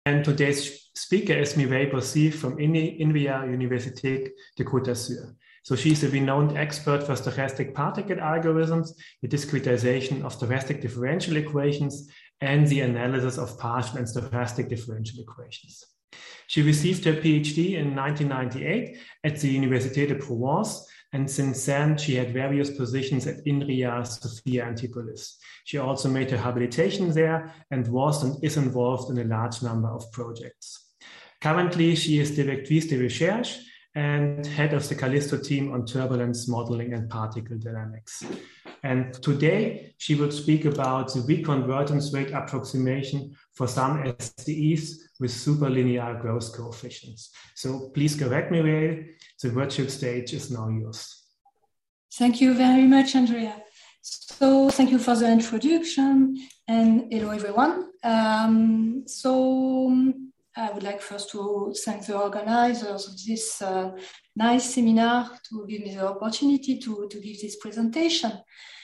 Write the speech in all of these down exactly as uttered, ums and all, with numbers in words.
And today's speaker is Mireille Bossy from INRIA Université de Côte d'Azur. So she's a renowned expert for stochastic particle algorithms, the discretization of stochastic differential equations, and the analysis of partial and stochastic differential equations. She received her PhD in nineteen ninety-eight at the Université de Provence, and since then she had various positions at INRIA, Sophia Antipolis. She also made her habilitation there and was and is involved in a large number of projects. Currently, she is Directrice de Recherche and head of the Callisto team on turbulence modeling and particle dynamics. And today, she will speak about the reconvergence rate approximation for some S D Es with superlinear growth coefficients. So please correct me, Mireille. The virtual stage is now yours. Thank you very much, Andrea. So thank you for the introduction and hello, everyone. Um, so I would like first to thank the organizers of this uh, nice seminar to give me the opportunity to, to give this presentation.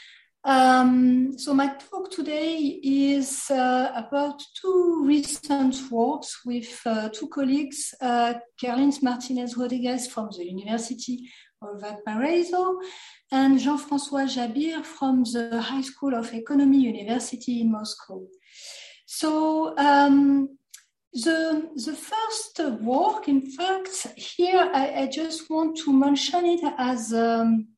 Um, so my talk today is uh, about two recent works with uh, two colleagues, uh, Carlins Martinez Rodriguez from the University of Valparaiso and Jean-François Jabir from the High School of Economy University in Moscow. So um, the, the first work, in fact, here I, I just want to mention it as um,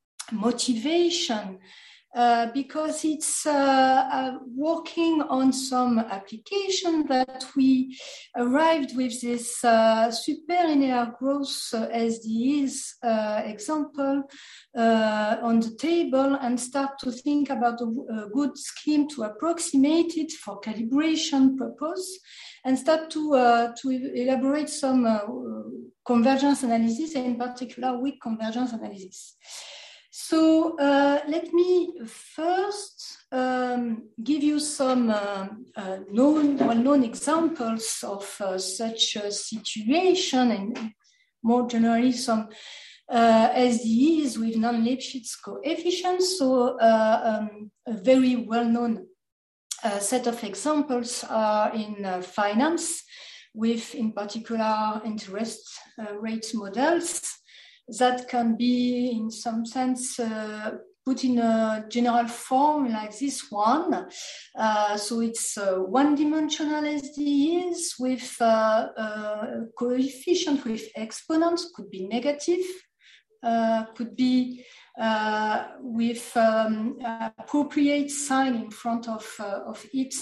motivation. Uh, because it's uh, uh, working on some application that we arrived with this uh, superlinear growth uh, S D Es uh, example uh, on the table and start to think about a, a good scheme to approximate it for calibration purpose and start to, uh, to elaborate some uh, convergence analysis, and in particular weak convergence analysis. So uh, let me first um, give you some uh, uh, known, well-known examples of uh, such a situation and more generally some uh, S D Es with non-Lipschitz coefficients. So uh, um, a very well-known uh, set of examples are in uh, finance with in particular interest uh, rate models that can be, in some sense, uh, put in a general form like this one. Uh, so it's uh, one-dimensional S D Es with uh, uh, coefficient with exponents, could be negative, uh, could be uh, with um, appropriate sign in front of, uh, of it,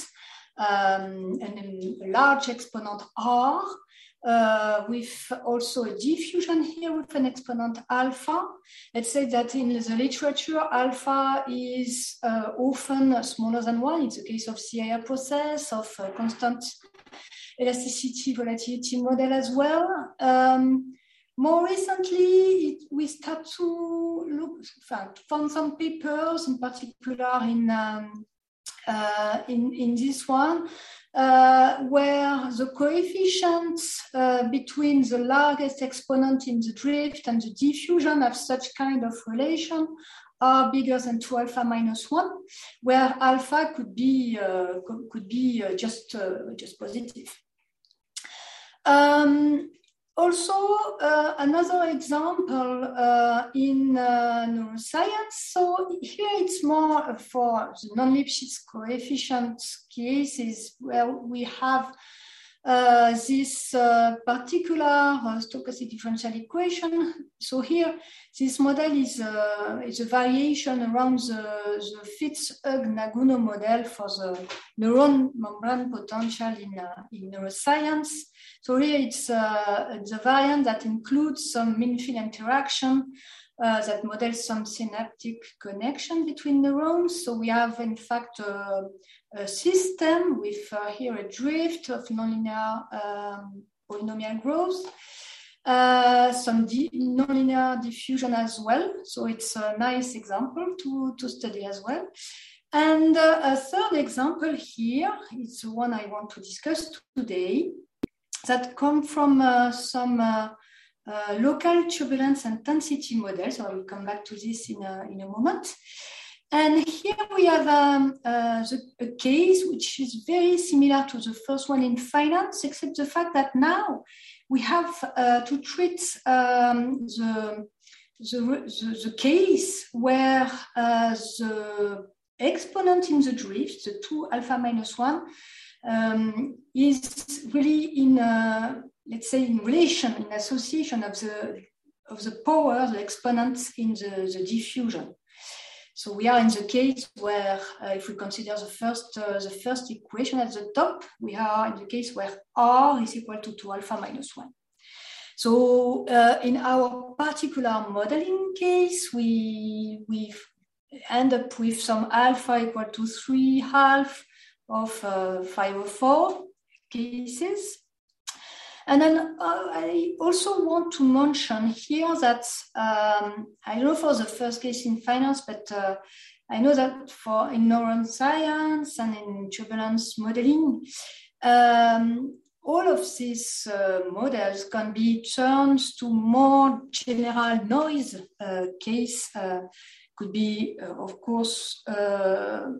um, and a large exponent R. Uh, with also a diffusion here with an exponent alpha. Let's say that in the literature, alpha is uh, often smaller than one. It's the case of C I R process, of uh, constant elasticity volatility model as well. Um, more recently, it, we start to look, in fact, found some papers, in particular in um, uh, in, in this one, Uh, where the coefficients uh, between the largest exponent in the drift and the diffusion of such kind of relation are bigger than two alpha minus one, where alpha could be uh, could be uh, just uh, just positive. Um, Also, uh, another example uh, in uh, neuroscience. So here it's more for the non-Lipschitz coefficient cases where we have uh, this uh, particular uh, stochastic differential equation. So here, this model is, uh, is a variation around the, the Fitz-Hugh-Naguno model for the neuron membrane potential in, uh, in neuroscience. So here it's, uh, it's a variant that includes some mean-field interaction uh, that models some synaptic connection between neurons. So we have, in fact, a, a system with uh, here a drift of nonlinear um, polynomial growth, uh, some di- nonlinear diffusion as well. So it's a nice example to, to study as well. And uh, a third example here is the one I want to discuss today, that come from uh, some uh, uh, local turbulence and density models. So I will come back to this in a, in a moment. And here we have um, uh, the, a case which is very similar to the first one in finance, except the fact that now we have uh, to treat um, the, the, the, the case where uh, the exponent in the drift, the two alpha minus one, um, is really in, uh, let's say, in relation, in association of the, of the power, the exponents in the, the diffusion. So we are in the case where, uh, if we consider the first, uh, the first equation at the top, we are in the case where R is equal to two alpha minus one. So uh, in our particular modeling case, we, we end up with some alpha equal to three half of uh, five oh four cases. And then uh, I also want to mention here that, um, I don't know for the first case in finance, but uh, I know that for in neuroscience and in turbulence modeling, um, all of these uh, models can be turned to more general noise uh, case. Uh, could be, uh, of course, uh,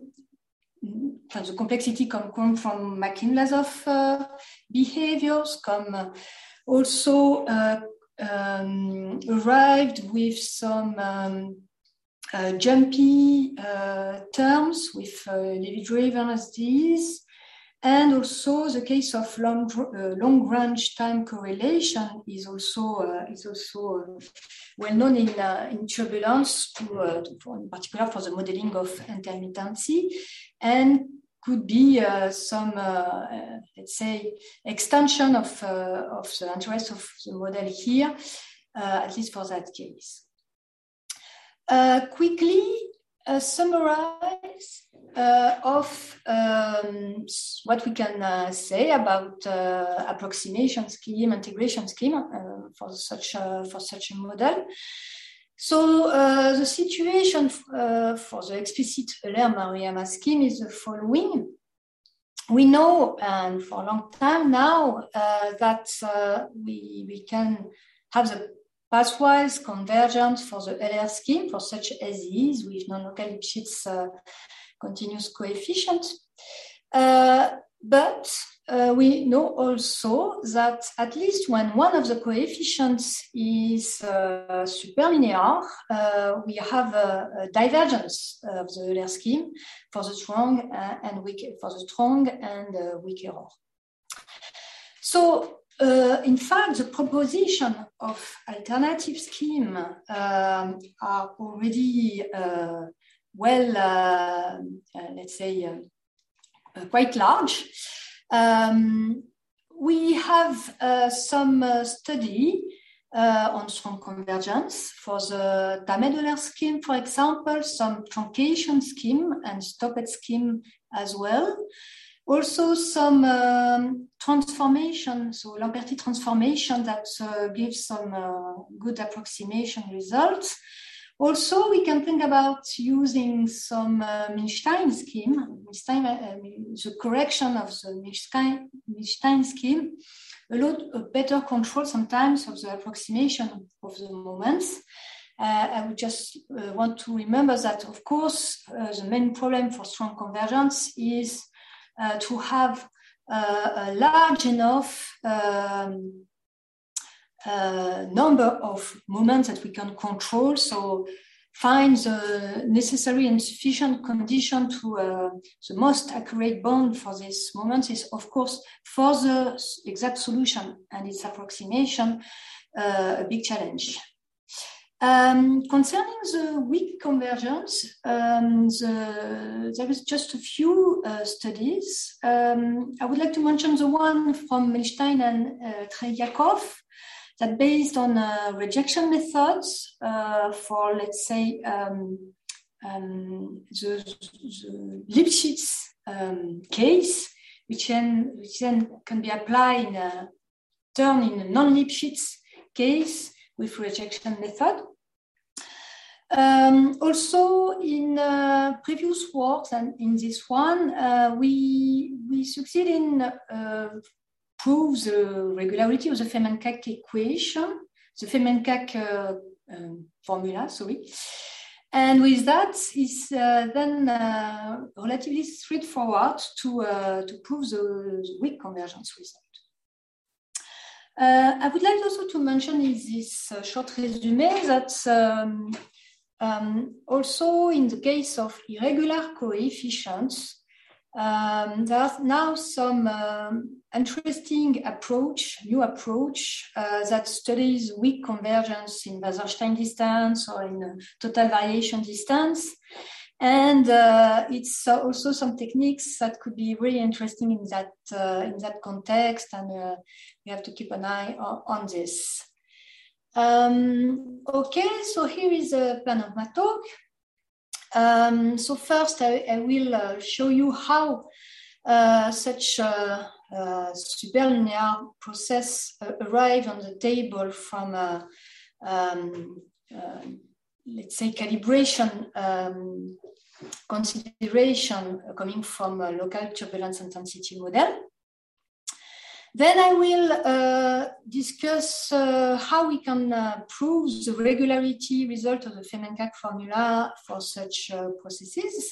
the complexity can come from McKinley-Lazoff uh, behaviors, come uh, also uh, um, arrived with some um, uh, jumpy uh, terms with uh, Levy-driven S Ds, and also the case of long, uh, long-range time correlation is also uh, is also uh, well known in uh, in turbulence, to, uh, to, for, in particular for the modeling of intermittency, and could be uh, some uh, uh, let's say extension of uh, of the interest of the model here, uh, at least for that case. Uh, quickly uh, summarize uh, of um, what we can uh, say about uh, approximation scheme, integration scheme uh, for such a, for such a model. So uh, the situation uh, for the explicit Euler-Maruyama scheme is the following. We know, and for a long time now, uh, that uh, we, we can have the pathwise convergence for the Euler scheme for such S Es with non-local Lipschitz uh, continuous coefficient. Uh, but uh, we know also that at least when one of the coefficients is uh, superlinear, uh, we have a, a divergence of the Euler scheme for the strong uh, and weak, for the strong and uh, weak error. So, uh, in fact, the proposition of alternative scheme um, are already uh, well, uh, uh, let's say, uh, uh, quite large. Um, we have uh, some uh, study uh, on strong convergence for the Tamed-Euler scheme, for example, some truncation scheme and stopped scheme as well. Also some um, transformation, so Lamperti transformation that uh, gives some uh, good approximation results. Also, we can think about using some uh, Milstein scheme, Milstein, uh, the correction of the Milstein, Milstein scheme, allowed a better control sometimes of the approximation of the moments. Uh, I would just uh, want to remember that, of course, uh, the main problem for strong convergence is uh, to have uh, a large enough um, Uh, number of moments that we can control. So find the necessary and sufficient condition to uh, the most accurate bound for this moment is, of course, for the exact solution and its approximation, uh, a big challenge. Um, concerning the weak convergence, um, the, there is just a few uh, studies. Um, I would like to mention the one from Milstein and uh, Treyakov, that based on uh, rejection methods uh, for, let's say, um, um, the, the Lipschitz um, case, which then, which then can be applied in a turn in a non-Lipschitz case with rejection method. Um, also, in uh, previous works and in this one, uh, we we succeed in uh, prove the regularity of the Feynman-Kac equation, the Feynman-Kac uh, um, formula, sorry. And with that, it's uh, then uh, relatively straightforward to, uh, to prove the, the weak convergence result. Uh, I would like also to mention in this uh, short resume that um, um, also in the case of irregular coefficients, um, there are now some um, interesting approach, new approach uh, that studies weak convergence in Wasserstein distance or in uh, total variation distance. And uh, it's uh, also some techniques that could be really interesting in that uh, in that context, and uh, we have to keep an eye on, on this. Um, okay, so here is a plan of my talk. Um, so first, I, I will uh, show you how uh, such a, a superlinear process uh, arrive on the table from a, um, uh, let's say, calibration um, consideration coming from a local turbulence intensity model. Then I will uh, discuss uh, how we can uh, prove the regularity result of the Feynman-Kac formula for such uh, processes.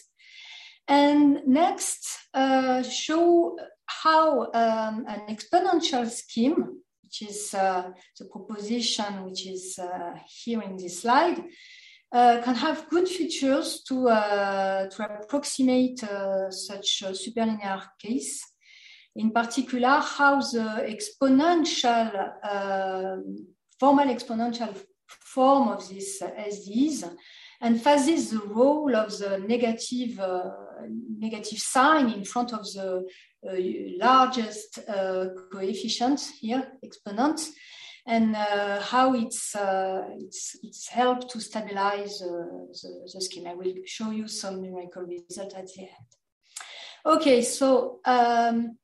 And next, uh, show how um, an exponential scheme, which is uh, the proposition which is uh, here in this slide, Uh, can have good features to, uh, to approximate uh, such a superlinear case. In particular, how the exponential, uh, formal exponential form of these uh, S Ds emphasizes the role of the negative, uh, negative sign in front of the uh, largest uh, coefficient here, exponent, and uh, how it's, uh, it's, it's helped to stabilize uh, the, the scheme. I will show you some numerical results at the end. Okay, so um,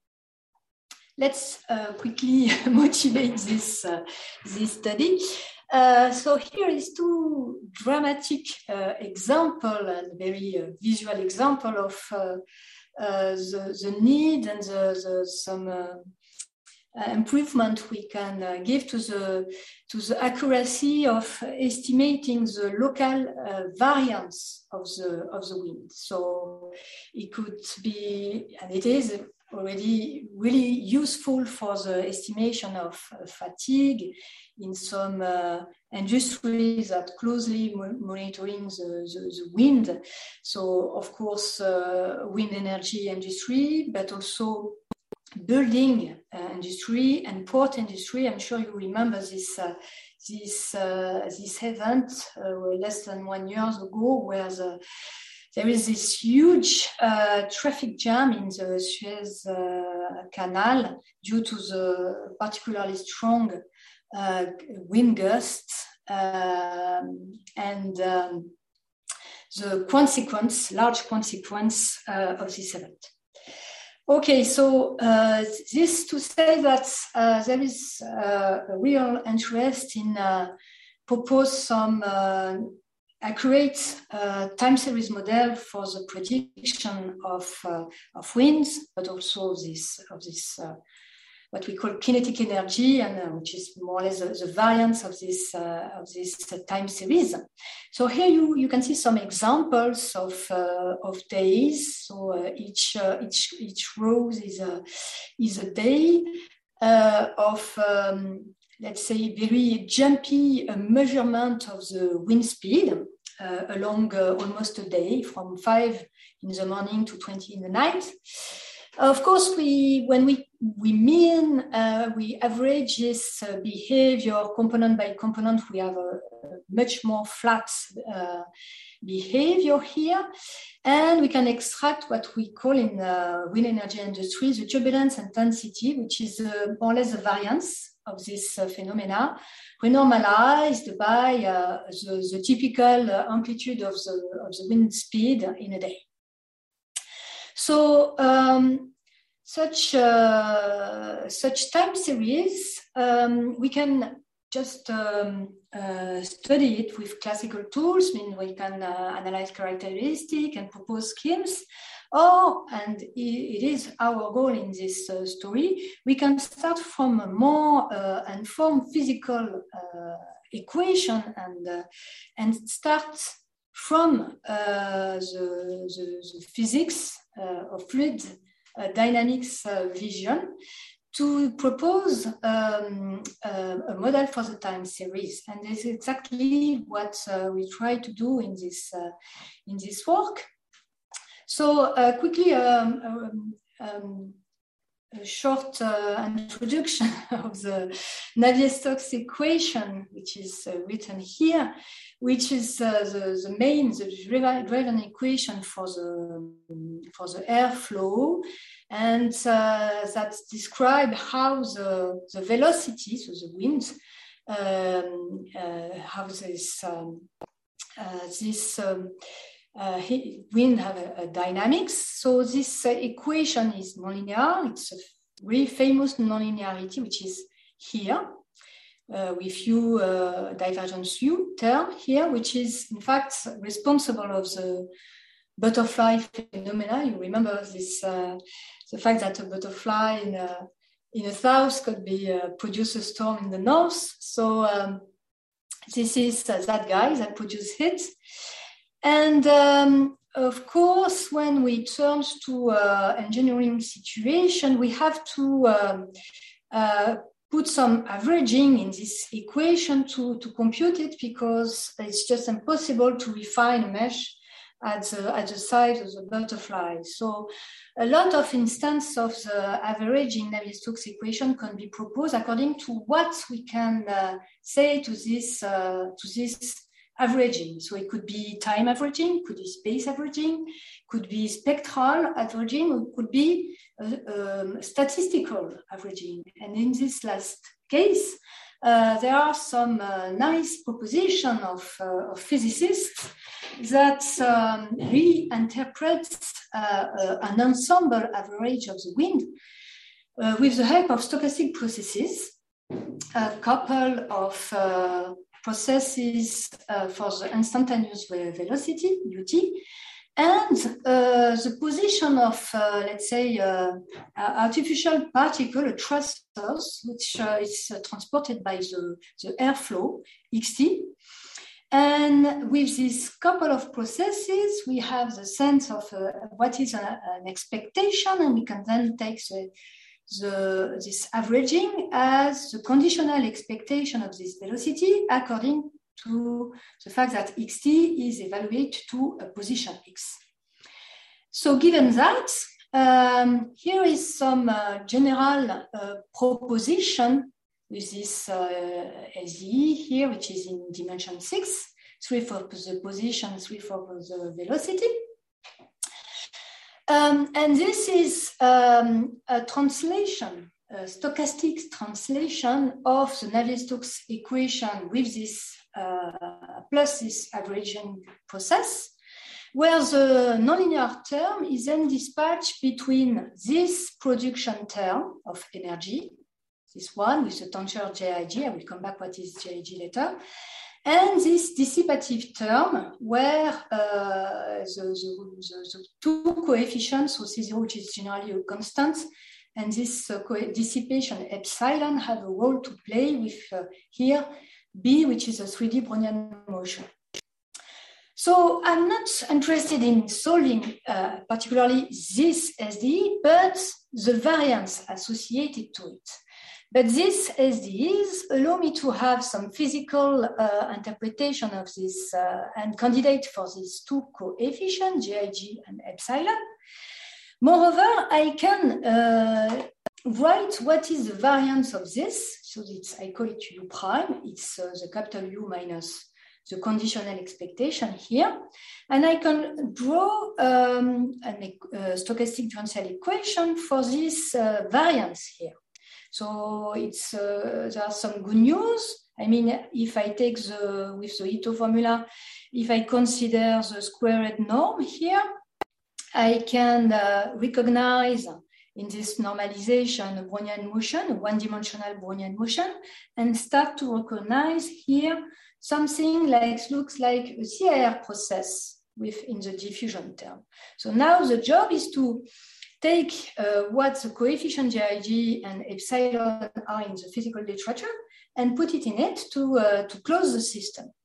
let's uh, quickly motivate this, uh, this study. Uh, so here is two dramatic uh, example and very uh, visual example of uh, uh, the, the need and the, the, some uh, Uh, improvement we can uh, give to the to the accuracy of estimating the local uh, variance of the of the wind. So it could be, and it is already really useful for the estimation of uh, fatigue in some uh, industries that closely mo monitoring the, the, the wind. So of course, uh, wind energy industry, but also building uh, industry and port industry. I'm sure you remember this uh, this uh, this event uh, less than one year ago, where the, there is this huge uh, traffic jam in the Suez uh, Canal due to the particularly strong uh, wind gusts um, and um, the consequence, large consequence uh, of this event. Okay, so uh, this to say that uh, there is uh, a real interest in uh, propose some uh, accurate uh, time series model for the prediction of uh, of winds, but also this of this uh, what we call kinetic energy, and uh, which is more or less the, the variance of this uh, of this uh, time series. So here you you can see some examples of uh, of days. So uh, each uh, each each row is a is a day uh, of um, let's say very jumpy uh, measurement of the wind speed uh, along uh, almost a day, from five in the morning to twenty in the night. Of course, we when we we mean uh, we average this uh, behavior component by component, we have a, a much more flat uh, behavior here, and we can extract what we call in the wind energy industry the turbulence intensity, which is uh, more or less the variance of this uh, phenomena, renormalized by uh, the, the typical uh, amplitude of the of the wind speed in a day. So um, such uh, such time series, um, we can just um, uh, study it with classical tools. I mean, we can uh, analyze characteristics and propose schemes. Or, and it is our goal in this uh, story, we can start from a more uh, informed physical uh, equation and uh, and start from uh, the, the, the physics uh, of fluid uh, dynamics uh, vision to propose um, uh, a model for the time series. And this is exactly what uh, we try to do in this, uh, in this work. So uh, quickly, um, um, um, a short uh, introduction of the Navier-Stokes equation, which is uh, written here, which is uh, the, the main, the driven equation for the, for the airflow, and uh, that describe how the, the velocity, so the wind, um, uh, how this, um, uh, this um, Uh, wind have a, a dynamics. So this uh, equation is nonlinear. It's a very famous nonlinearity, which is here uh, with U uh, divergence U term here, which is in fact responsible of the butterfly phenomena. You remember this, uh, the fact that a butterfly in a, in the south could be uh, produce a storm in the north. So um, this is uh, that guy that produces it. And um, of course, when we turn to uh, engineering situation, we have to um, uh, put some averaging in this equation to, to compute it, because it's just impossible to refine a mesh at the, at the size of the butterfly. So a lot of instances of the averaging Navier-Stokes equation can be proposed according to what we can uh, say to this, uh, to this averaging. So it could be time averaging, could be space averaging, could be spectral averaging, or could be uh, um, statistical averaging. And in this last case, uh, there are some uh, nice proposition of, uh, of physicists that um, reinterpret uh, uh, an ensemble average of the wind uh, with the help of stochastic processes, a couple of uh, processes uh, for the instantaneous velocity, U T, and uh, the position of, uh, let's say, uh, artificial particle, thrusters, which uh, is uh, transported by the, the airflow, X T. And with this couple of processes, we have the sense of uh, what is a, an expectation, and we can then take the The, this averaging as the conditional expectation of this velocity according to the fact that xt is evaluated to a position x. So given that, um, here is some uh, general uh, proposition with this uh, S D E here, which is in dimension six, three for the position, three for the velocity. Um, and this is um, a translation, a stochastic translation of the Navier-Stokes equation with this uh, plus this averaging process, where the nonlinear term is then dispatched between this production term of energy, this one with the tensor J I G, I will come back what is J I G later, and this dissipative term where uh, the, the, the, the two coefficients, so C zero, which is generally a constant, and this uh, dissipation epsilon have a role to play with uh, here B, which is a three D Brownian motion. So I'm not interested in solving uh, particularly this S D E, but the variance associated to it. But these S D Es allow me to have some physical uh, interpretation of this uh, and candidate for these two coefficients, J I G and epsilon. Moreover, I can uh, write what is the variance of this. So it's, I call it U prime. It's uh, the capital U minus the conditional expectation here. And I can draw um, a uh, stochastic differential equation for this uh, variance here. So it's, uh, there are some good news. I mean, if I take the, with the Ito formula, if I consider the squared norm here, I can uh, recognize in this normalization a Brownian motion, a one-dimensional Brownian motion, and start to recognize here something like, looks like a C I R process within the diffusion term. So now the job is to take uh, what the coefficient J I G and epsilon are in the physical literature and put it in it to, uh, to close the system.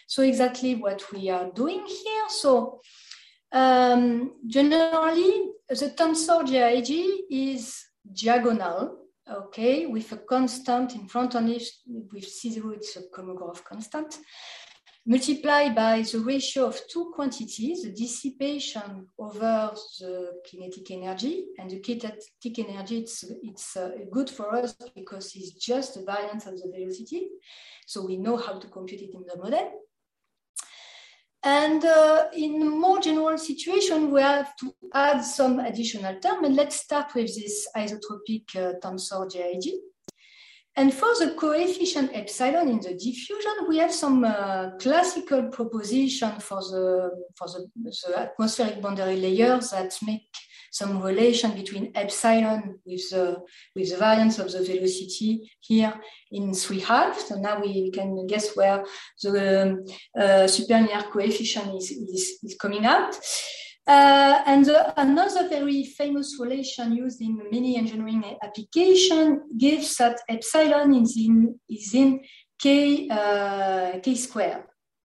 So exactly what we are doing here. So um, generally, the tensor J I G is diagonal, okay, with a constant in front of it, with C zero, it's a Kolmogorov constant, multiplied by the ratio of two quantities, the dissipation over the kinetic energy. And the kinetic energy, it's, it's uh, good for us because it's just the variance of the velocity. So we know how to compute it in the model. And uh, in a more general situation, we have to add some additional term. And let's start with this isotropic uh, tensor J I G. And for the coefficient epsilon in the diffusion, we have some uh, classical proposition for the, for the, the atmospheric boundary layers that make some relation between epsilon with the, with the variance of the velocity here in three halves. So now we can guess where the um, uh, superlinear coefficient is, is, is coming out. Uh, and the, another very famous relation used in many engineering applications gives that epsilon is in, is in k, uh, k squared.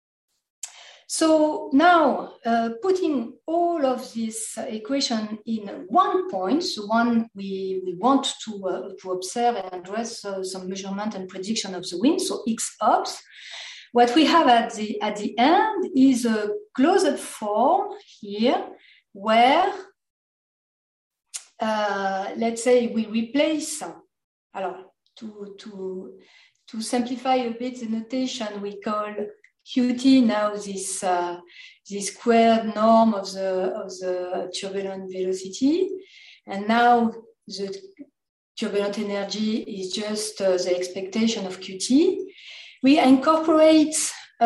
So now, uh, putting all of this uh, equation in one point, so one we, we want to, uh, to observe and address uh, some measurement and prediction of the wind, so X ops. What we have at the, at the end is a closed form here where, uh, let's say we replace, alors, to, to, to simplify a bit the notation, we call Qt now this, uh, this squared norm of the, of the turbulent velocity. And now the turbulent energy is just uh, the expectation of Qt. We incorporate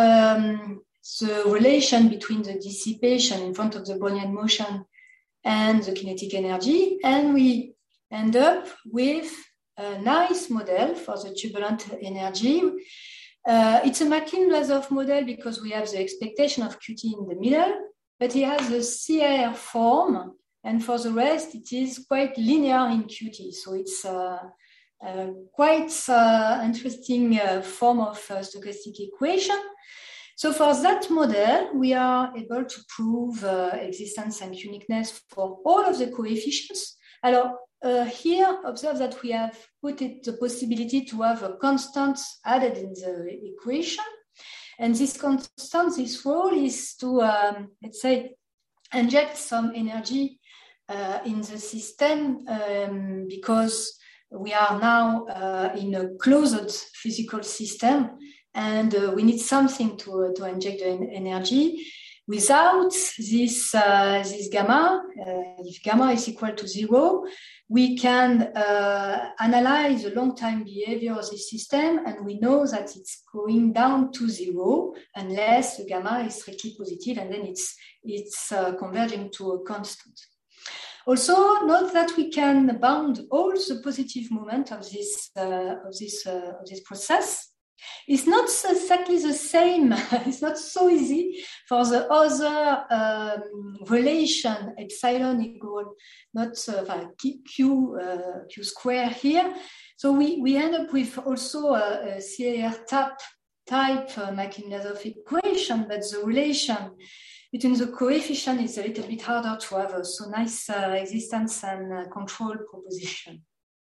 um, the relation between the dissipation in front of the Brownian motion and the kinetic energy, and we end up with a nice model for the turbulent energy. Uh, it's a Makin-Vlasov model because we have the expectation of Qt in the middle, but it has the C A R form, and for the rest, it is quite linear in Qt. So it's uh, uh, quite uh, interesting uh, form of uh, stochastic equation. So for that model, we are able to prove uh, existence and uniqueness for all of the coefficients. Alors, uh, here, observe that we have put it the possibility to have a constant added in the equation. And this constant, this role is to, um, let's say, inject some energy uh, in the system um, because we are now uh, in a closed physical system. And uh, we need something to, uh, to inject the energy. Without this, uh, this gamma, uh, if gamma is equal to zero, we can uh, analyze the long-time behavior of this system, and we know that it's going down to zero unless the gamma is strictly positive, and then it's, it's uh, converging to a constant. Also, note that we can bound all the positive moment of this, uh, of this, uh, of this process. It's not exactly the same. It's not so easy for the other um, relation epsilon equal not uh, q uh, q square here. So we, we end up with also a, a C A R tap type uh, Makin-Vlasov equation, but the relation between the coefficient is a little bit harder to have a so nice uh, existence and uh, control proposition.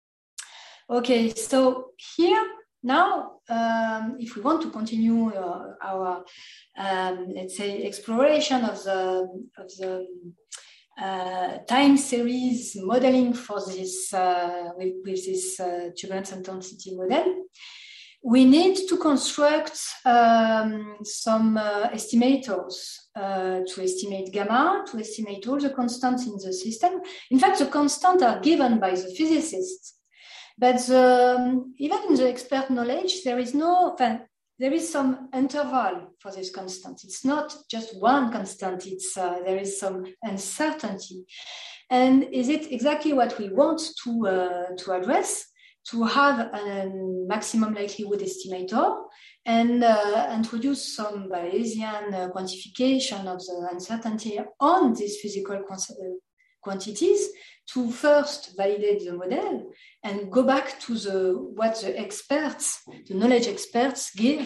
Okay, so here. Now, um, if we want to continue uh, our, um, let's say, exploration of the, of the uh, time series modeling for this, uh, with, with this uh, turbulence intensity model, we need to construct um, some uh, estimators uh, to estimate gamma, to estimate all the constants in the system. In fact, the constants are given by the physicists. But um, even in the expert knowledge, there is no, uh, there is some interval for this constant. It's not just one constant, it's, uh, there is some uncertainty. And is it exactly what we want to, uh, to address? To have a maximum likelihood estimator and uh, introduce some Bayesian uh, quantification of the uncertainty on these physical quantities to first validate the model and go back to the what the experts, the knowledge experts give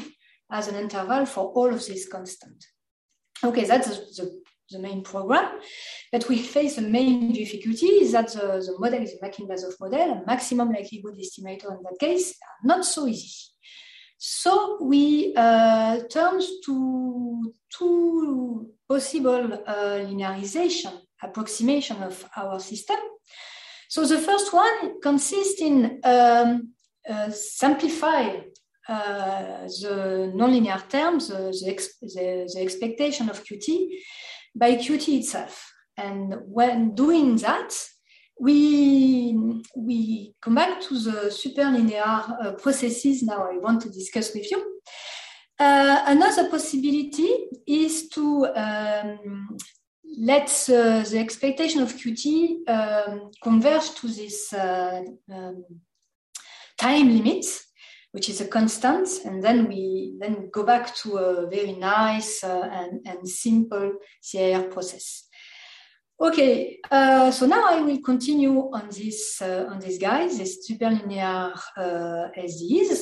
as an interval for all of these constants. Okay, that's the, the, the main program. But we face the main difficulty is that the, the model is a Makin-Vazov model, and maximum likelihood estimator in that case are not so easy. So we uh, turn to two possible uh, linearization approximation of our system. So the first one consists in um, uh, simplify uh, the nonlinear terms, the, the, ex the, the expectation of Qt by Qt itself. And when doing that, we, we come back to the superlinear uh, processes now I want to discuss with you. Uh, another possibility is to um, let uh, the expectation of Qt um, converge to this uh, um, time limit, which is a constant, and then we then go back to a very nice uh, and, and simple C I R process. Okay, uh, so now I will continue on this uh, on this guys, this superlinear uh, S D Es.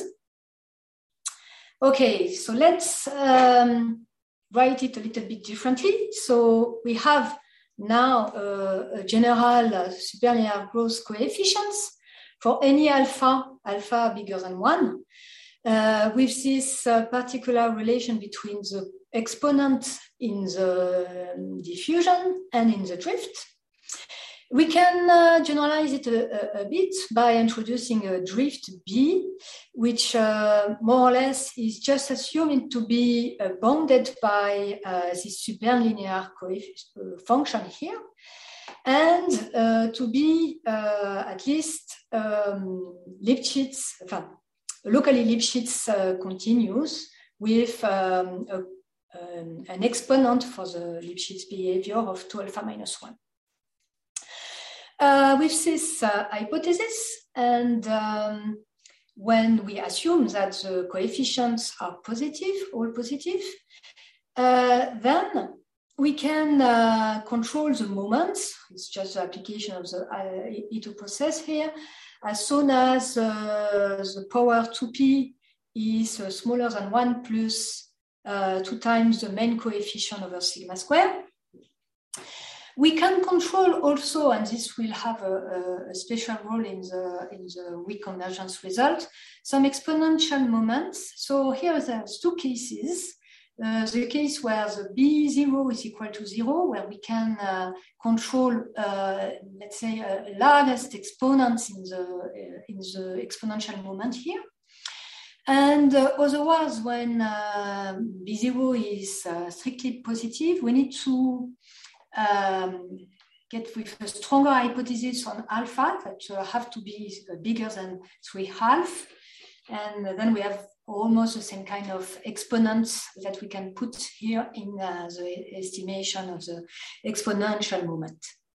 Okay, so let's um, write it a little bit differently. So we have now uh, a general uh, superlinear growth coefficients for any alpha, alpha bigger than one, uh, with this uh, particular relation between the exponent in the diffusion and in the drift. We can uh, generalize it a, a, a bit by introducing a drift B, which uh, more or less is just assuming to be uh, bounded by uh, this superlinear uh, function here, and uh, to be uh, at least um, Lipschitz, enfin, locally Lipschitz uh, continuous with um, a, um, an exponent for the Lipschitz behavior of two alpha minus one. Uh, with this uh, hypothesis, and um, when we assume that the coefficients are positive, all positive, uh, then we can uh, control the moments. It's just the application of the uh, E two process here. As soon as uh, the power two p is uh, smaller than one plus uh, two times the main coefficient over sigma square. We can control also, and this will have a, a special role in the, in the weak convergence result, some exponential moments. So here there's two cases. Uh, the case where the B zero is equal to zero, where we can uh, control, uh, let's say, uh, largest exponents in the, uh, in the exponential moment here. And uh, otherwise, when uh, B zero is uh, strictly positive, we need to Um, get with a stronger hypothesis on alpha that uh, have to be bigger than three half. And then we have almost the same kind of exponents that we can put here in uh, the estimation of the exponential moment.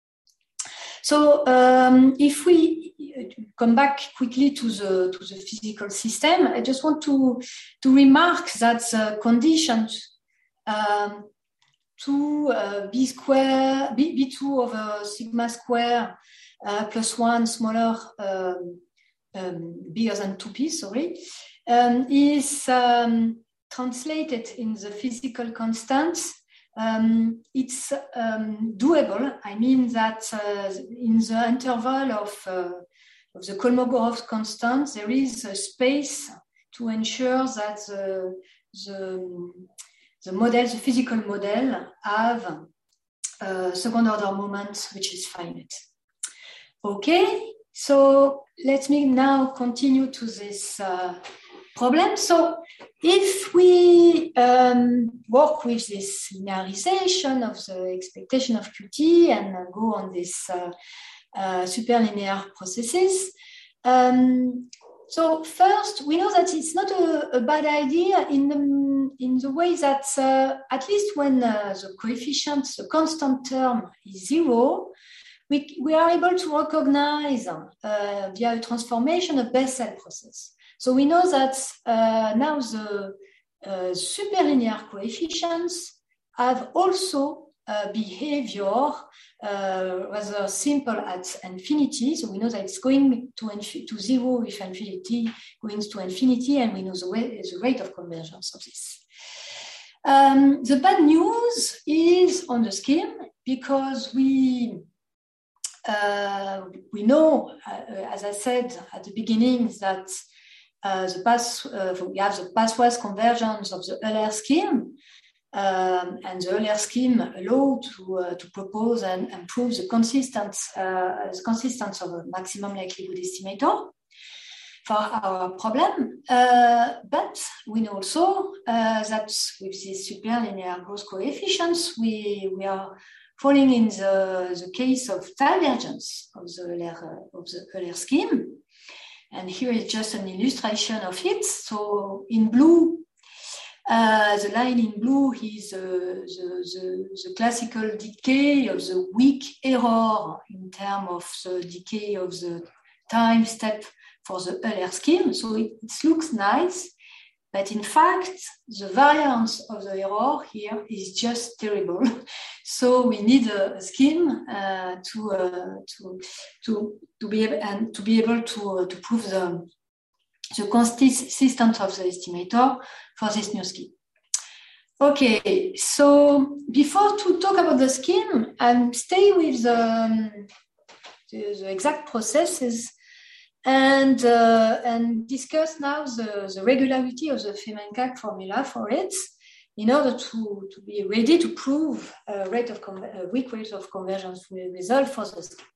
So um, if we come back quickly to the, to the physical system, I just want to, to remark that the conditions um, two uh, b square, b, b2 over sigma square uh, plus one smaller, um, um, bigger than two p, sorry, um, is um, translated in the physical constants. Um, it's um, doable. I mean that uh, in the interval of, uh, of the Kolmogorov constant, there is a space to ensure that the, the The model, the physical model, have a second order moment which is finite. Okay, so let me now continue to this uh, problem. So if we um, work with this linearization of the expectation of Qt and uh, go on this uh, uh, superlinear processes, um, so first, we know that it's not a, a bad idea in the, in the way that uh, at least when uh, the coefficient, the constant term is zero, we, we are able to recognize uh, via a transformation a Bessel process. So we know that uh, now the uh, superlinear coefficients have also uh, behavior uh, rather simple at infinity. So we know that it's going to, infi- to zero if infinity goes to infinity, and we know the, way, the rate of convergence of this. Um, the bad news is on the scheme, because we uh, we know, uh, as I said at the beginning, that uh, the path, uh, we have the pathwise convergence of the Euler scheme, um, and the Euler scheme allow to uh, to propose and, and prove the consistent uh, the consistence of a maximum likelihood estimator for our problem. Uh, but we know also uh, that with these superlinear growth coefficients, we, we are falling in the, the case of divergence of the Euler, of the Euler scheme. And here is just an illustration of it. So in blue, uh, the line in blue is uh, the, the, the classical decay of the weak error in terms of the decay of the time step for the Euler scheme. So it, it looks nice, but in fact, the variance of the error here is just terrible. So we need a, a scheme uh, to, uh, to, to, to be able and to be able to, uh, to prove the, the consistence of the estimator for this new scheme. Okay, so before to talk about the scheme and stay with the, um, the, the exact processes, And, uh, and discuss now the, the regularity of the Feynman-Kac formula for it, in order to, to be ready to prove a rate of con- a weak rate of convergence result for the scheme.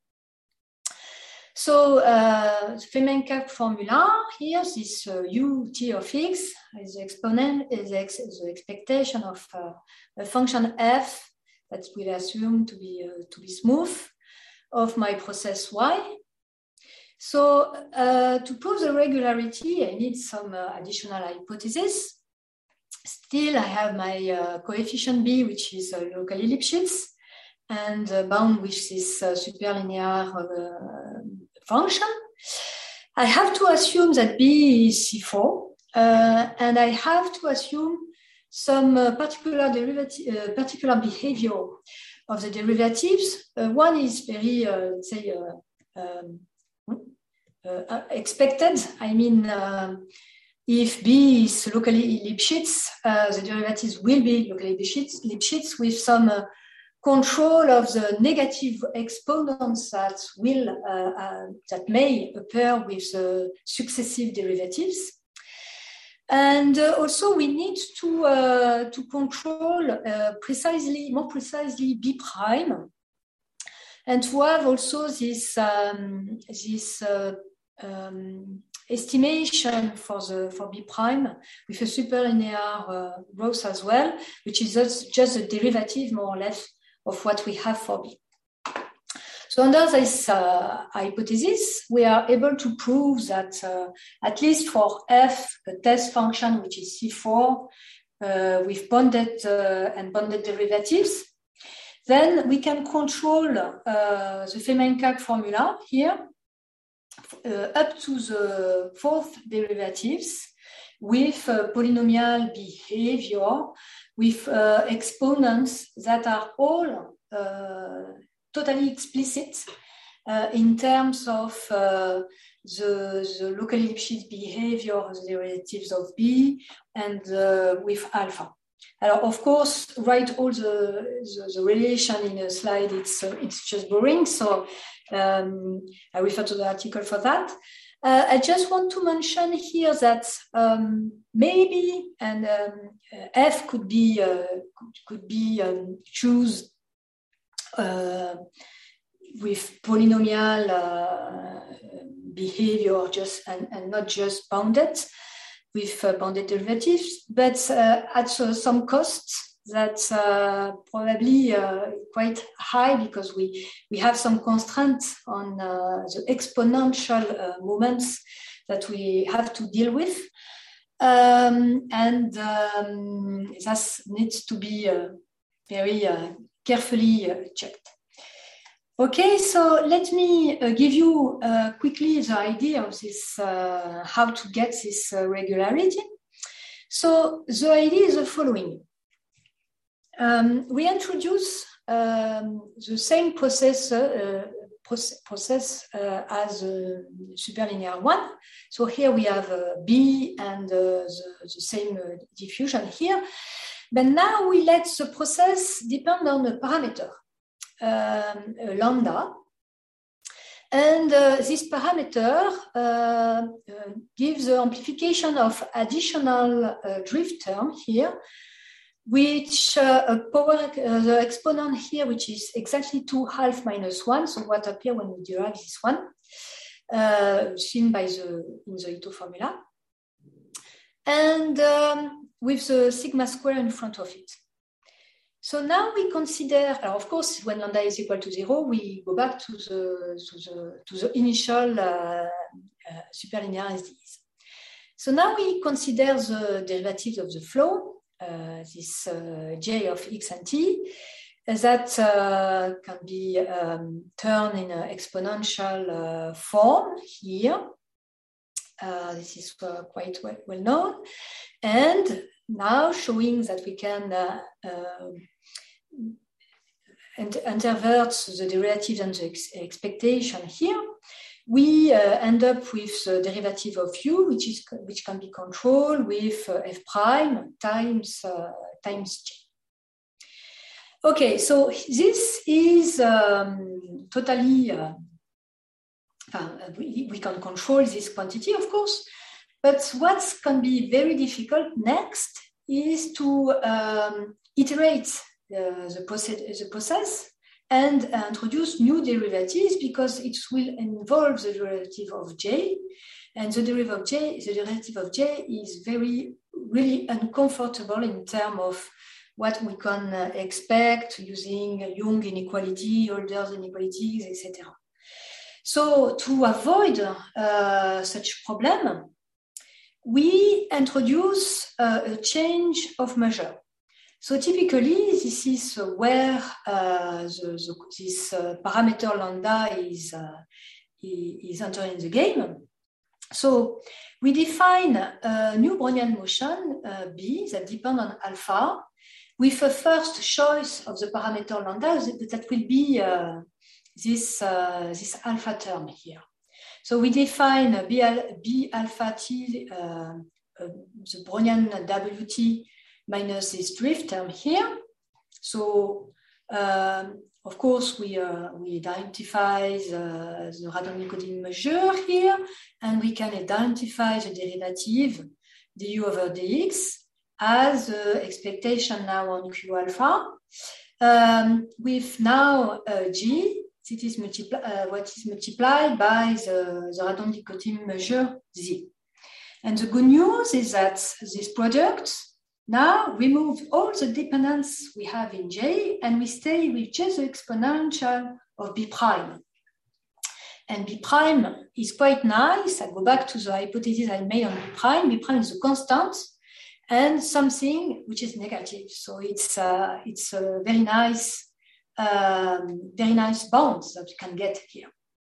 So uh, the Feynman-Kac formula here, this uh, u t of x is the exponent is the, ex- the expectation of uh, a function f that we'll assume to be uh, to be smooth of my process y. So uh, to prove the regularity, I need some uh, additional hypothesis. Still, I have my uh, coefficient b, which is uh, locally Lipschitz, and uh, bound with this uh, superlinear uh, function. I have to assume that b is C four, uh, and I have to assume some uh, particular derivative, uh, particular behavior of the derivatives. Uh, one is very, uh, let's say, uh, um, Uh, expected. I mean, uh, if B is locally Lipschitz, uh, the derivatives will be locally Lipschitz, Lipschitz with some uh, control of the negative exponents that will uh, uh, that may appear with the successive derivatives. And uh, also, we need to uh, to control uh, precisely, more precisely, B prime, and to have also this um, this uh, um, estimation for the for B prime with a superlinear uh, growth as well, which is just, just a derivative more or less of what we have for B. So under this uh, hypothesis, we are able to prove that uh, at least for f, a test function which is C four uh, with bounded uh, and bounded derivatives, then we can control uh, the Feynman-Kac formula here uh, up to the fourth derivatives with uh, polynomial behavior, with uh, exponents that are all uh, totally explicit uh, in terms of uh, the, the locally Lipschitz behavior of the derivatives of B and uh, with alpha. Alors, of course, write all the, the, the relation in a slide, it's, uh, it's just boring. So um, I refer to the article for that. Uh, I just want to mention here that um, maybe, and um, F could be, uh, could, could be um, choose uh, with polynomial uh, behavior just and, and not just bounded, with uh, bounded derivatives, but uh, at uh, some costs that uh, probably uh, quite high, because we, we have some constraints on uh, the exponential uh, moments that we have to deal with. Um, and um, that needs to be uh, very uh, carefully uh, checked. Okay, so let me uh, give you uh, quickly the idea of this, uh, how to get this uh, regularity. So the idea is the following. Um, we introduce um, the same process, uh, process, process uh, as uh, superlinear one. So here we have uh, B and uh, the, the same uh, diffusion here. But now we let the process depend on a parameter, um, a lambda. And uh, this parameter uh, uh, gives the amplification of additional uh, drift term here, which uh, a power, uh, the exponent here, which is exactly two half minus one, so what appears when we derive this one, uh, seen by the, in the Ito formula. And um, with the sigma square in front of it. So now we consider, uh, of course, when lambda is equal to zero, we go back to the, to the, to the initial uh, uh, superlinear S Ds. So now we consider the derivatives of the flow, uh, this uh, J of X and T, that uh, can be um, turned in an exponential uh, form here. Uh, this is uh, quite well, well known. And now showing that we can uh, uh, intervert the derivative and the ex expectation here, we uh, end up with the derivative of u, which is which can be controlled with uh, f prime times uh, times j. Okay, so this is um, totally. Uh, uh, we, we can control this quantity, of course. But what can be very difficult next is to um, iterate uh, the, process, the process and uh, introduce new derivatives, because it will involve the derivative of j, and the derivative of j, the derivative of j is very really uncomfortable in terms of what we can uh, expect using Young inequality, Holder's inequalities, et cetera. So to avoid uh, such problem, we introduce uh, a change of measure. So typically, this is uh, where uh, the, the, this uh, parameter lambda is, uh, is entering the game. So we define a new Brownian motion, uh, B, that depends on alpha, with a first choice of the parameter lambda that will be uh, this, uh, this alpha term here. So we define B, B alpha T, uh, uh, the Brownian W T minus this drift term here. So um, of course we, uh, we identify the, the Radon-Nikodym measure here, and we can identify the derivative du over dx as the expectation now on Q alpha, um, with now uh, G. It is multiply, uh, what is multiplied by the, the Radon-Nikodym measure Z. And the good news is that this product now removes all the dependence we have in J, and we stay with just the exponential of B prime. And B prime is quite nice. I go back to the hypothesis I made on B prime. B prime is a constant and something which is negative. So it's, uh, it's a very nice Um, very nice bounds that you can get here.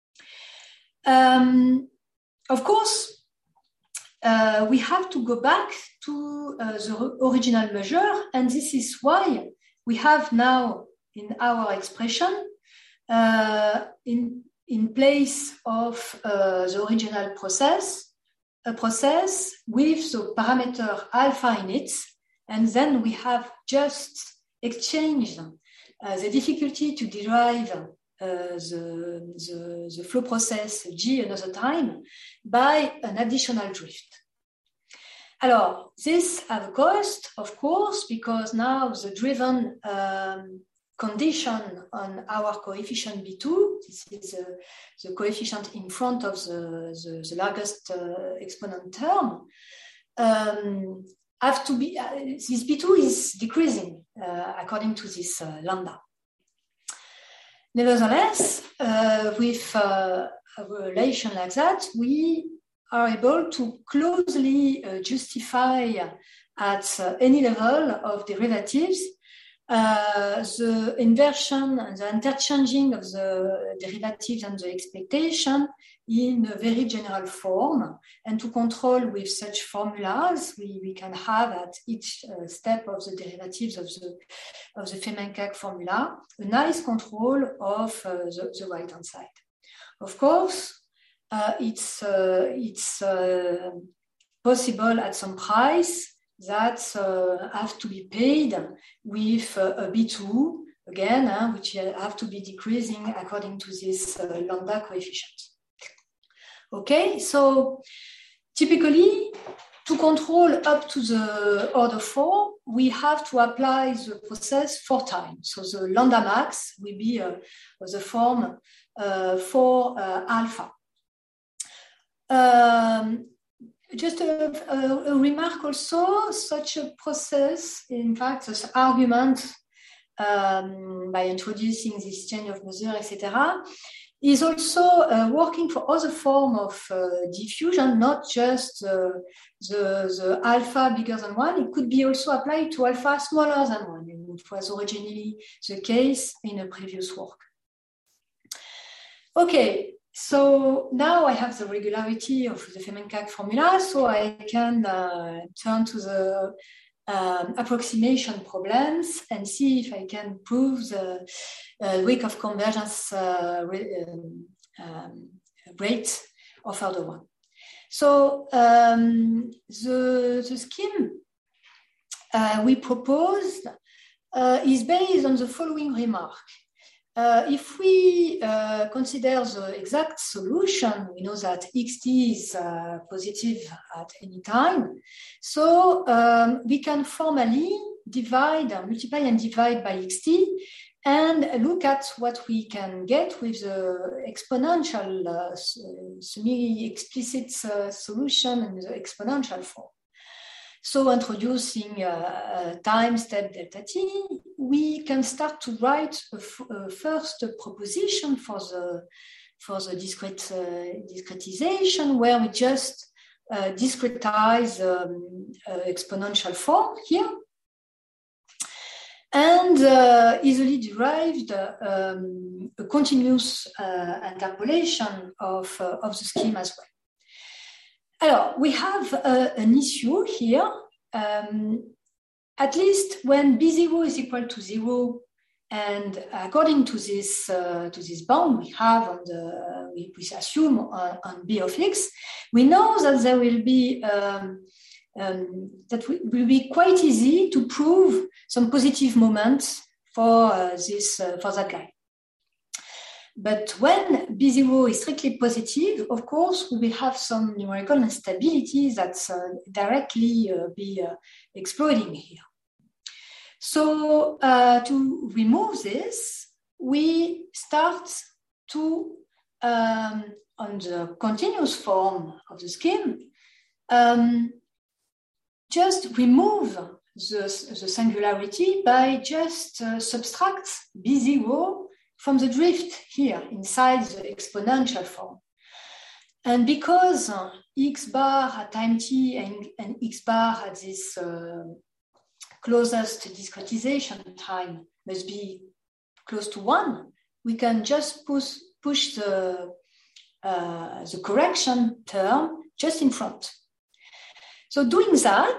Um, of course, uh, we have to go back to uh, the original measure, and this is why we have now in our expression, uh, in, in place of uh, the original process, a process with the parameter alpha in it, and then we have just exchanged Uh, the difficulty to derive uh, the, the, the flow process G another time by an additional drift. Alors, this has a cost, of course, because now the driven um, condition on our coefficient B two, this is uh, the coefficient in front of the, the, the largest uh, exponent term, um, have to be, uh, this B two is decreasing uh, according to this uh, lambda. Nevertheless, uh, with uh, a relation like that, we are able to closely uh, justify at uh, any level of derivatives uh, the inversion and the interchanging of the derivatives and the expectation in a very general form. And to control with such formulas, we, we can have at each uh, step of the derivatives of the, of the Feynman-Cake formula, a nice control of uh, the, the right-hand side. Of course, uh, it's, uh, it's uh, possible at some price that uh, have to be paid with uh, a B two, again, uh, which have to be decreasing according to this uh, lambda coefficient. Okay, so typically, to control up to the order four, we have to apply the process four times. So the lambda max will be uh, of the form uh, four uh, alpha. Um, just a, a, a remark also, such a process, in fact, this argument um, by introducing this change of measure, et cetera, is also uh, working for other form of uh, diffusion, not just uh, the, the alpha bigger than one. It could be also applied to alpha smaller than one, and it was originally the case in a previous work. Okay, so now I have the regularity of the Feynman-Cake formula, so I can uh, turn to the um, approximation problems and see if I can prove the uh, weak of convergence uh, um, um, rate of order one. So um, the, the scheme uh, we proposed uh, is based on the following remark. Uh, if we uh, consider the exact solution, we know that xt is uh, positive at any time. So um, we can formally divide, uh, multiply and divide by xt and look at what we can get with the exponential uh, semi-explicit uh, solution in the exponential form. So introducing uh, time step delta t, we can start to write a, a first proposition for the, for the discrete, uh, discretization, where we just uh, discretize um, uh, exponential form here, and uh, easily derived uh, um, a continuous uh, interpolation of, uh, of the scheme as well. Alors, we have uh, an issue here. Um, at least when b zero is equal to zero, and according to this uh, to this bound we have on the we, we assume on, on b of x, we know that there will be um, um, that will be quite easy to prove some positive moments for uh, this uh, for that guy. But when b zero is strictly positive, of course, we will have some numerical instability that's uh, directly uh, be uh, exploding here. So uh, to remove this, we start to, um, on the continuous form of the scheme, um, just remove the, the singularity by just uh, subtract b zero from the drift here inside the exponential form. And because uh, x bar at time t and, and x bar at this uh, closest discretization time must be close to one, we can just push, push the, uh, the correction term just in front. So doing that,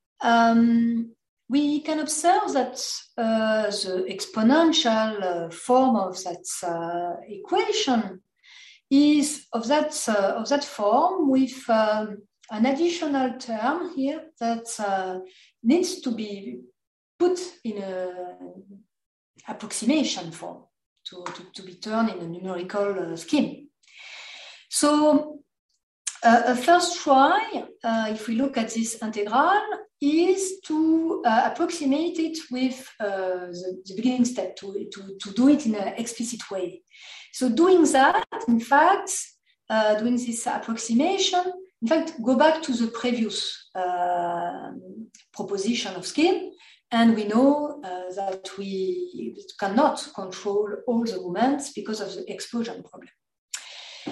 um, we can observe that uh, the exponential uh, form of that uh, equation is of that, uh, of that form with um, an additional term here that uh, needs to be put in an approximation form to, to, to be turned in a numerical uh, scheme. So uh, a first try, uh, if we look at this integral, is to uh, approximate it with uh, the, the beginning step, to, to, to do it in an explicit way. So doing that, in fact, uh, doing this approximation, in fact, go back to the previous uh, proposition of scheme, and we know uh, that we cannot control all the moments because of the explosion problem.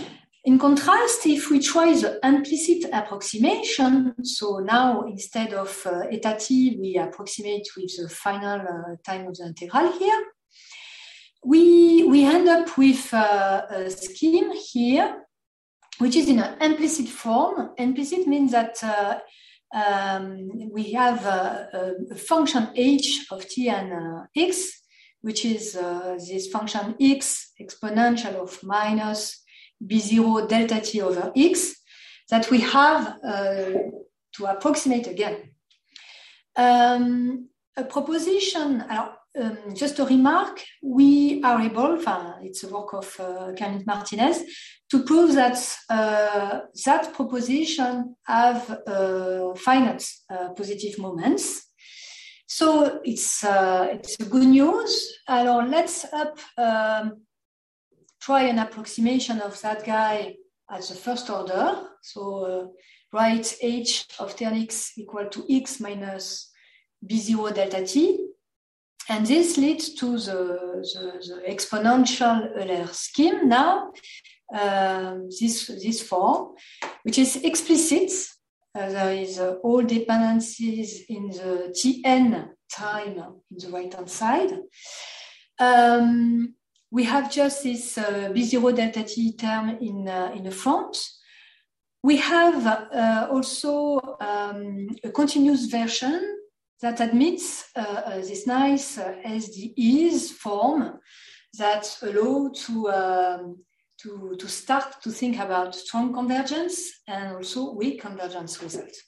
In contrast, if we try the implicit approximation, so now instead of uh, eta t, we approximate with the final uh, time of the integral here, we, we end up with uh, a scheme here, which is in an implicit form. Implicit means that uh, um, we have a, a function h of t and uh, x, which is uh, this function x exponential of minus b zero delta t over x that we have uh, to approximate again. Um, a proposition, alors, um, just a remark, we are able, it's a work of uh, Kermit Martinez, to prove that uh, that proposition have uh, finite uh, positive moments. So it's, uh, it's good news. Alors, let's up um, try an approximation of that guy at the first order. So uh, write h of ten x equal to x minus b zero delta t. And this leads to the, the, the exponential Euler scheme now, um, this, this form, which is explicit. Uh, there is uh, all dependencies in the Tn time in the right-hand side. Um, we have just this uh, b zero delta t term in, uh, in the front. We have uh, also um, a continuous version that admits uh, uh, this nice uh, S D Es form that allow to, um, to, to start to think about strong convergence and also weak convergence results.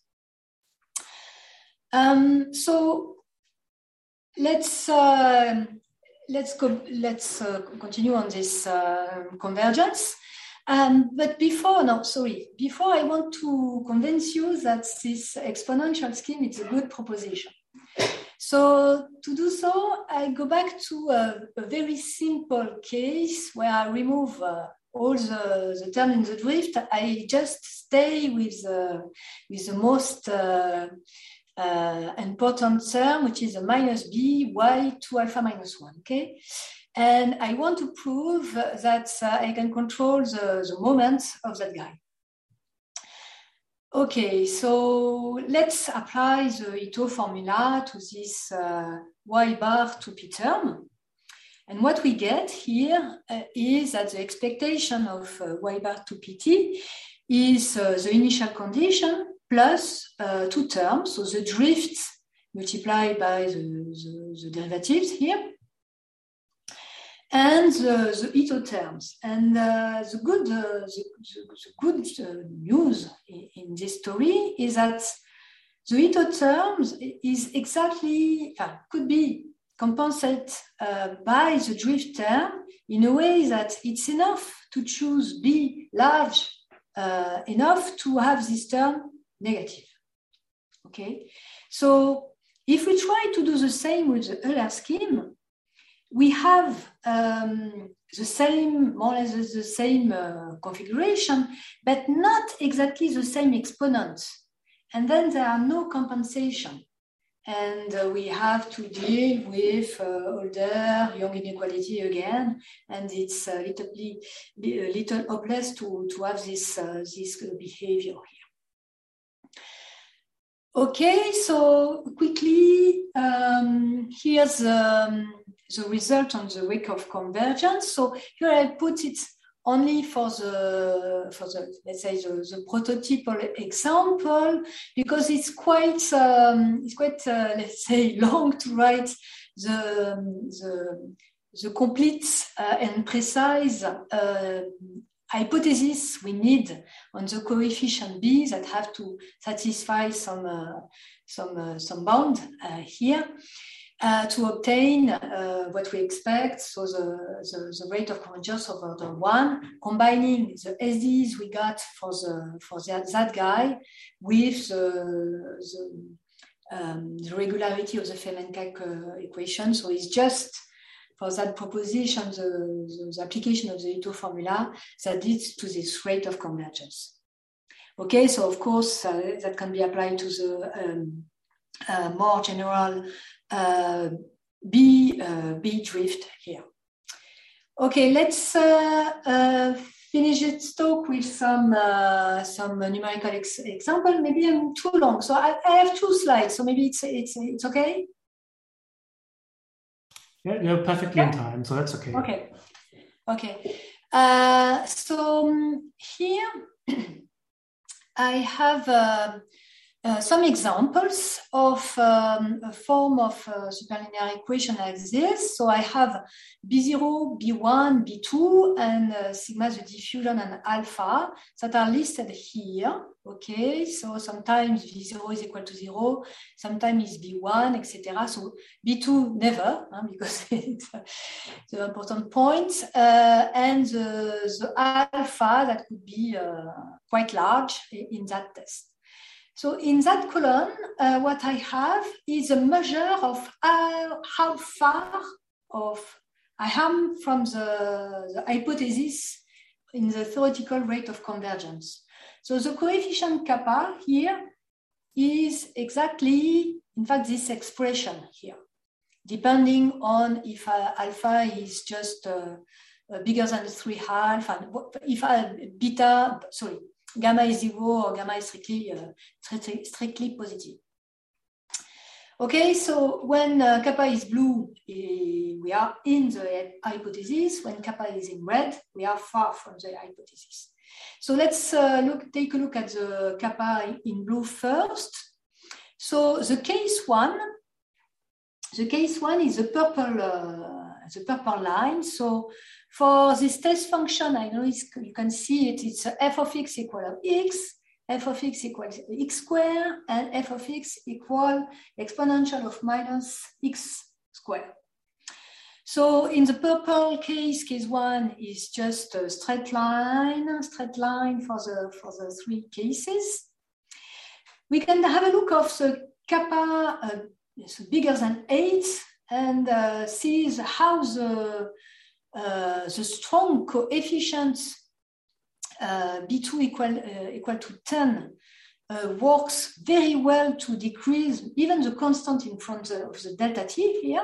Um, so let's uh, let's go. Let's uh, continue on this uh, convergence. Um, but before, no, sorry. Before, I want to convince you that this exponential scheme is a good proposition. So to do so, I go back to a, a very simple case where I remove uh, all the, the term in the drift. I just stay with, uh, with the most uh, uh, important term, which is a minus b y two alpha minus one, okay? And I want to prove that uh, I can control the, the moment of that guy. Okay, so let's apply the Ito formula to this uh, y bar two p term. And what we get here uh, is that the expectation of uh, y bar two p t is uh, the initial condition plus uh, two terms, so the drift multiplied by the, the, the derivatives here, and the, the Ito terms. And uh, the good, uh, the, the, the good uh, news in, in this story is that the Ito terms is exactly, uh, could be compensated uh, by the drift term in a way that it's enough to choose B large uh, enough to have this term negative. Okay, so if we try to do the same with the Euler scheme, we have um, the same, more or less the same uh, configuration, but not exactly the same exponents. And then there are no compensation. And uh, we have to deal with uh, older Young inequality again. And it's a little, a little hopeless to, to have this, uh, this behavior here. Okay, so quickly, um, here's um, the result on the week of convergence. So here I put it only for the, for the let's say, the, the prototypal example, because it's quite, um, it's quite uh, let's say, long to write the, the, the complete uh, and precise uh, hypothesis we need on the coefficient b that have to satisfy some uh, some uh, some bound uh, here uh, to obtain uh, what we expect. So the, the, the rate of convergence of order one, combining the S Ds we got for the for that, that guy with the, the, um, the regularity of the Feynman-Cake uh, equation. So it's just for that proposition, the, the, the application of the Ito formula that leads to this rate of convergence. Okay, so of course uh, that can be applied to the um, uh, more general uh, B, uh, B drift here. Okay, let's uh, uh, finish this talk with some uh, some numerical ex example. Maybe I'm too long, so I, I have two slides. So maybe it's it's it's okay. Yeah, you're perfectly yeah. in time, so that's okay. Okay, okay. Uh, so um, here I have uh, uh, some examples of um, a form of uh, superlinear equation like this. So I have B zero, B one, B two, and uh, sigma the diffusion and alpha that are listed here. Okay, so sometimes V zero is equal to zero, sometimes it's B one, et cetera. So B two never, huh, because it's the important point. Uh, and the, the alpha that could be uh, quite large in that test. So in that column, uh, what I have is a measure of how, how far of I am from the, the hypothesis in the theoretical rate of convergence. So the coefficient kappa here is exactly, in fact, this expression here, depending on if uh, alpha is just uh, bigger than three half, and if uh, beta, sorry, gamma is zero or gamma is strictly, uh, strictly, strictly positive. Okay, so when uh, kappa is blue, we are in the hypothesis. When kappa is in red, we are far from the hypothesis. So let's uh, look, take a look at the kappa in blue first. So the case one, the case one is the purple, uh, the purple line. So for this test function, I know it's, you can see it, it's f of x equal to x, f of x equals x squared, and f of x equal exponential of minus x squared. So in the purple case, case one is just a straight line, straight line for the, for the three cases. We can have a look of the kappa uh, so bigger than eight and uh, sees how the, uh, the strong coefficient uh, B two equal, uh, equal to ten uh, works very well to decrease even the constant in front of the delta T here.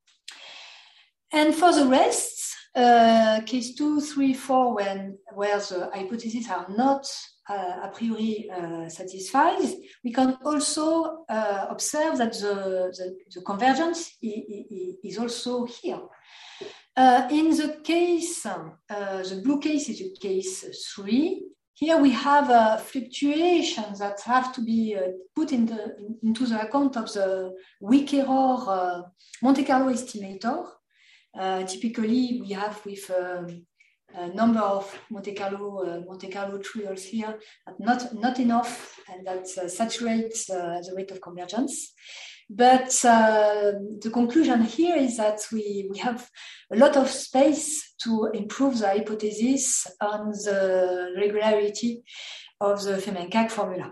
And for the rest, uh, case two, three, four, when, where the hypotheses are not uh, a priori uh, satisfied, we can also uh, observe that the, the, the convergence is also here. Uh, in the case, uh, the blue case is case three. Here we have uh, fluctuations that have to be uh, put in the, into the account of the weak error uh, Monte Carlo estimator. Uh, typically, we have with um, a number of Monte Carlo uh, Monte Carlo trials here, but not not enough, and that uh, saturates uh, the rate of convergence. But uh, the conclusion here is that we we have a lot of space to improve the hypothesis on the regularity of the Feynman-Kac formula.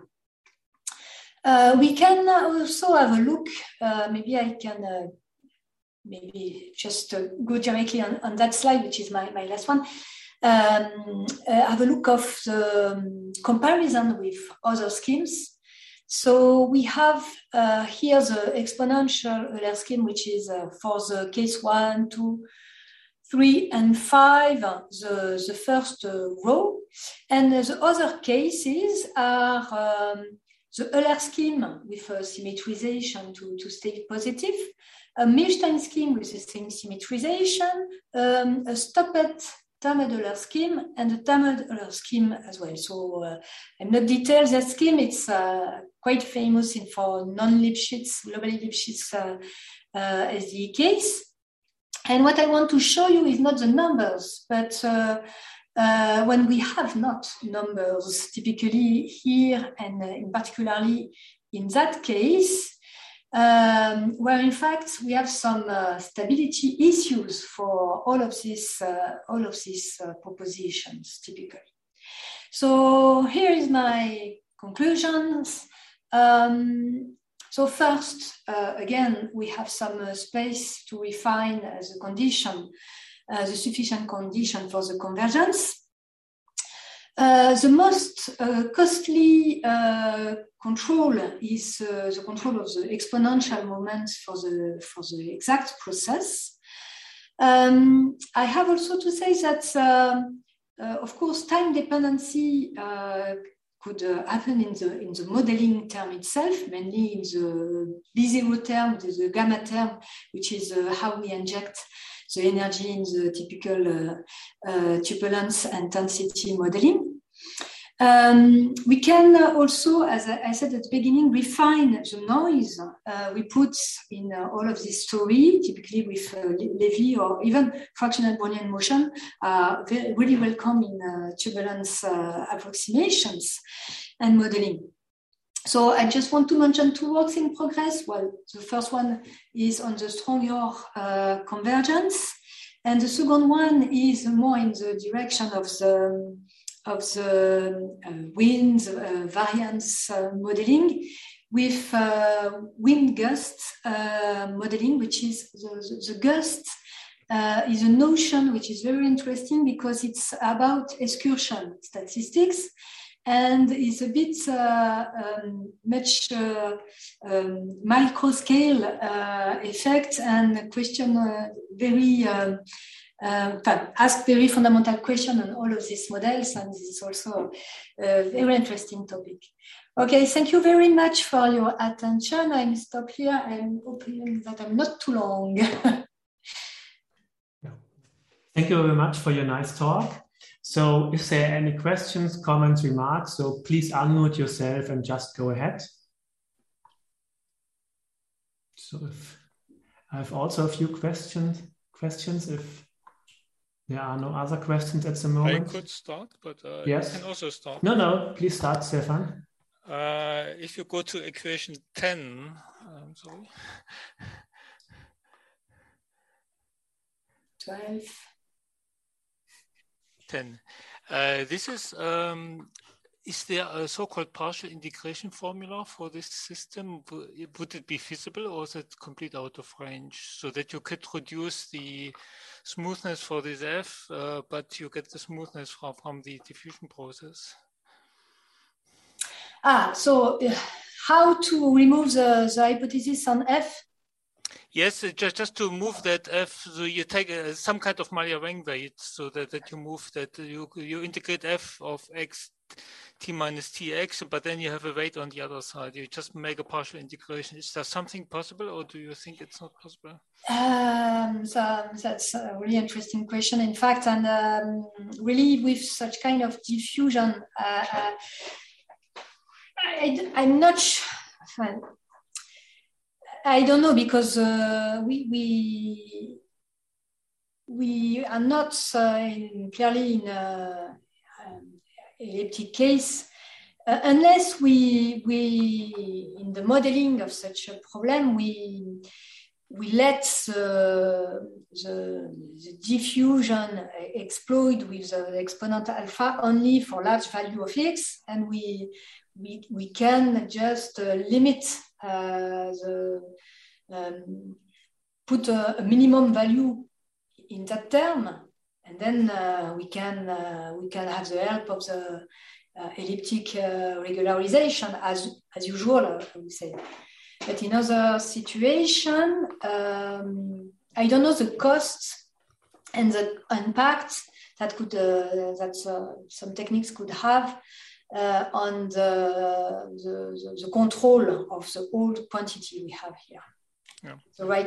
Uh, we can also have a look. Uh, maybe I can. Uh, Maybe just uh, go directly on, on that slide, which is my, my last one. Um, uh, have a look of the um, comparison with other schemes. So we have uh, here the exponential Euler scheme, which is uh, for the case one, two, three, and five, the, the first uh, row. And uh, the other cases are um, the Euler scheme with a symmetrization to, to stay positive, a Milstein scheme with the same symmetrization, um, a stopped Tamed Euler scheme, and a Tamed Euler scheme as well. So uh, I'm not detailed that scheme. It's uh, quite famous in for non-Lipschitz, globally Lipschitz uh, uh, S D E case. And what I want to show you is not the numbers, but uh, uh, when we have not numbers, typically here and uh, in particularly in that case, Um, where in fact we have some uh, stability issues for all of these uh, all of these uh, propositions typically. So here is my conclusions. Um, so first, uh, again, we have some uh, space to refine uh, the condition, uh, the sufficient condition for the convergence. Uh, the most uh, costly uh, control is uh, the control of the exponential moments for the for the exact process. Um, I have also to say that uh, uh, of course, time dependency uh, could uh, happen in the in the modeling term itself, mainly in the B zero term, the, the gamma term, which is uh, how we inject the energy in the typical uh, uh, turbulence intensity modeling. Um, we can also, as I said at the beginning, refine the noise uh, we put in uh, all of this story, typically with uh, Levy or even fractional Brownian motion, uh, very, really welcome in uh, turbulence uh, approximations and modeling. So I just want to mention two works in progress. Well, the first one is on the stronger uh, convergence, and the second one is more in the direction of the of the uh, wind uh, variance uh, modeling with uh, wind gust uh, modeling, which is the, the, the gust uh, is a notion which is very interesting because it's about excursion statistics and is a bit uh, um, much uh, um, micro scale uh, effect and question uh, very uh, Uh, ask very fundamental question on all of these models, and this is also a very interesting topic. Okay, thank you very much for your attention. I'm stop here and hoping that I'm not too long. Thank you very much for your nice talk. So if there are any questions, comments, remarks, so please unmute yourself and just go ahead. So if I have also a few questions, questions if there are no other questions at the moment. I could start, but uh, yes. You can also start. No, no, please start, Stefan. Uh, if you go to equation ten, I'm sorry. twelve. ten. Uh, this is, um, is there a so-called partial integration formula for this system? Would it be feasible, or is it complete out of range, so that you could reduce the smoothness for this F, uh, but you get the smoothness from, from the diffusion process? Ah, so uh, how to remove the, the hypothesis on F? Yes, uh, just, just to move that F, so you take uh, some kind of Mayer-Wang weight, so that, that you move that, you, you integrate F of X T minus Tx, but then you have a weight on the other side. You just make a partial integration. Is there something possible, or do you think it's not possible? Um, so that's a really interesting question, in fact, and um, really with such kind of diffusion, uh, uh, I, I'm not sure. I don't know, because uh, we we we are not uh, in, clearly in a um, elliptic case uh, unless we we in the modeling of such a problem we we let uh, the, the diffusion explode with the exponent alpha only for large value of x, and we we we can just uh, limit uh, the um, put a, a minimum value in that term, and then uh, we can uh, we can have the help of the uh, elliptic uh, regularization as as usual, I would say. But in other situation, um, I don't know the costs and the impact that could uh, that uh, some techniques could have uh, on the, the the control of the old quantity we have here. Yeah. The right